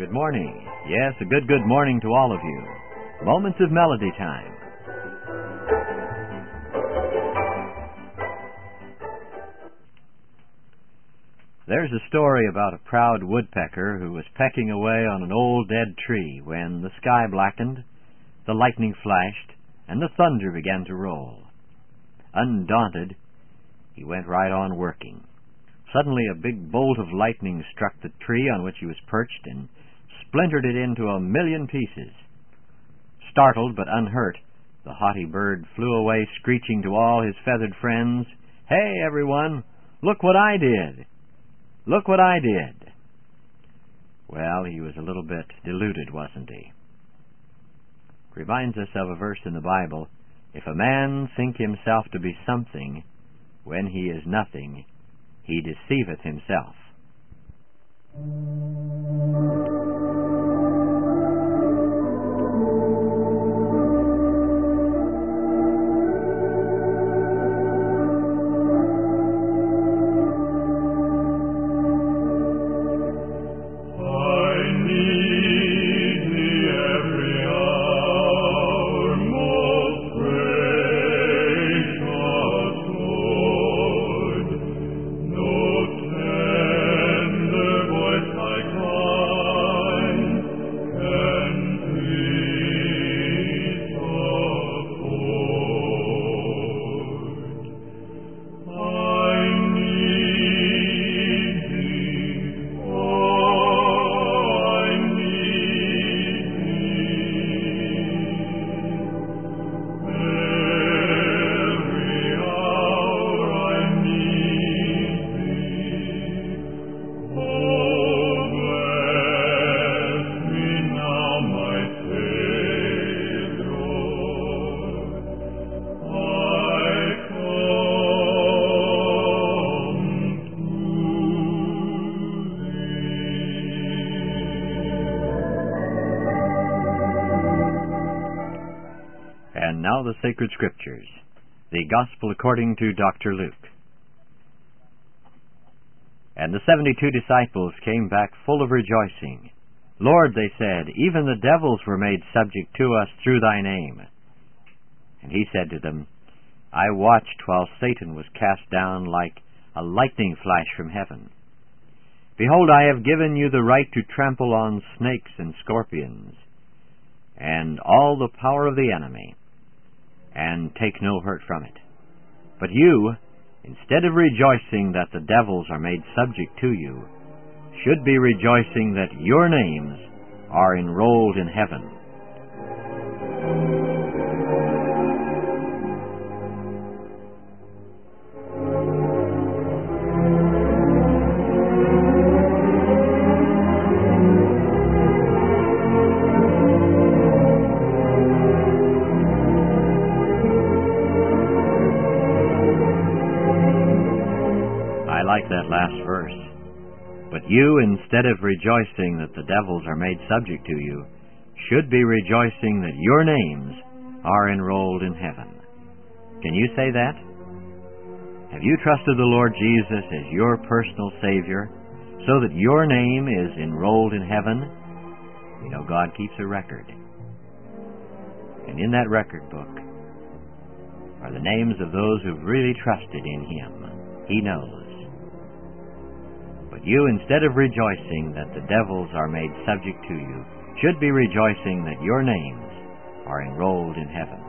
Good morning. Yes, a good morning to all of you. Moments of melody time. There's a story about a proud woodpecker who was pecking away on an old dead tree when the sky blackened, the lightning flashed, and the thunder began to roll. Undaunted, he went right on working. Suddenly a big bolt of lightning struck the tree on which he was perched and splintered it into 1,000,000 pieces. Startled but unhurt, the haughty bird flew away screeching to all his feathered friends, "Hey, everyone, look what I did! Look what I did!" Well, he was a little bit deluded, wasn't he? Reminds us of a verse in the Bible, "If a man think himself to be something, when he is nothing, he deceiveth himself." And now the Sacred Scriptures, the Gospel according to Dr. Luke. And the 72 disciples came back full of rejoicing. "Lord," they said, "even the devils were made subject to us through thy name." And he said to them, "I watched while Satan was cast down like a lightning flash from heaven. Behold, I have given you the right to trample on snakes and scorpions, and all the power of the enemy, and take no hurt from it. But you, instead of rejoicing that the devils are made subject to you, should be rejoicing that your names are enrolled in heaven." I like that last verse. But you, instead of rejoicing that the devils are made subject to you, should be rejoicing that your names are enrolled in heaven. Can you say that? Have you trusted the Lord Jesus as your personal Savior so that your name is enrolled in heaven? You know, God keeps a record. And in that record book are the names of those who've really trusted in Him. He knows. But you, instead of rejoicing that the devils are made subject to you, should be rejoicing that your names are enrolled in heaven.